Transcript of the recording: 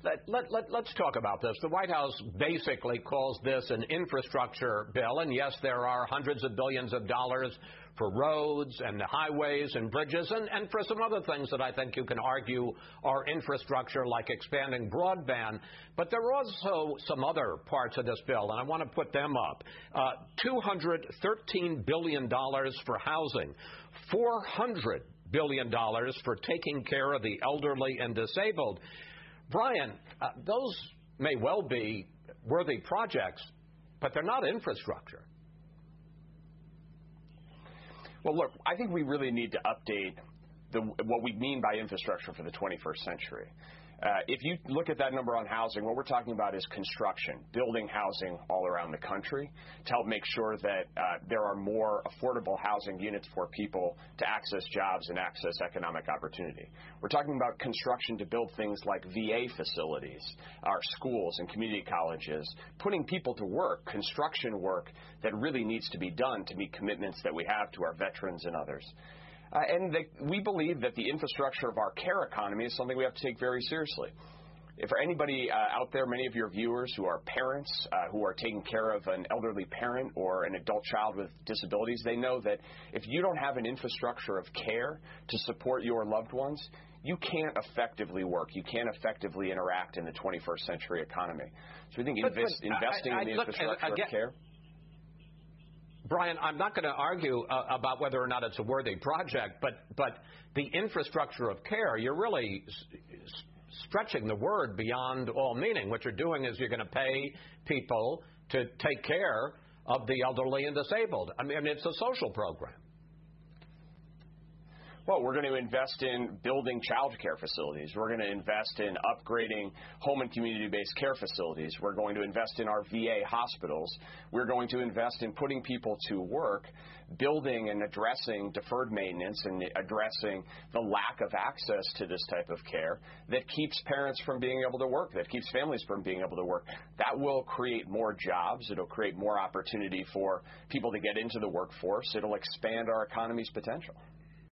Let's talk about this. The White House basically calls this an infrastructure bill, and yes, there are hundreds of billions of dollars for roads and highways and bridges and for some other things that I think you can argue are infrastructure, like expanding broadband. But there are also some other parts of this bill, and I want to put them up. $213 billion for housing, $400 billion for taking care of the elderly and disabled. Brian, those may well be worthy projects, but they're not infrastructure. Well, look, I think we really need to update what we mean by infrastructure for the 21st century. If you look at that number on housing, what we're talking about is construction, building housing all around the country to help make sure that there are more affordable housing units for people to access jobs and access economic opportunity. We're talking about construction to build things like VA facilities, our schools and community colleges, putting people to work, construction work that really needs to be done to meet commitments that we have to our veterans and others. We believe that the infrastructure of our care economy is something we have to take very seriously. If for anybody out there, many of your viewers who are parents, who are taking care of an elderly parent or an adult child with disabilities, they know that if you don't have an infrastructure of care to support your loved ones, you can't effectively work. You can't effectively interact in the 21st century economy. So we think investing in the infrastructure of care. Brian, I'm not going to argue about whether or not it's a worthy project, but the infrastructure of care, you're really stretching the word beyond all meaning. What you're doing is you're going to pay people to take care of the elderly and disabled. I mean, it's a social program. Well, we're going to invest in building child care facilities. We're going to invest in upgrading home and community-based care facilities. We're going to invest in our VA hospitals. We're going to invest in putting people to work, building and addressing deferred maintenance and addressing the lack of access to this type of care that keeps parents from being able to work, that keeps families from being able to work. That will create more jobs. It'll create more opportunity for people to get into the workforce. It'll expand our economy's potential.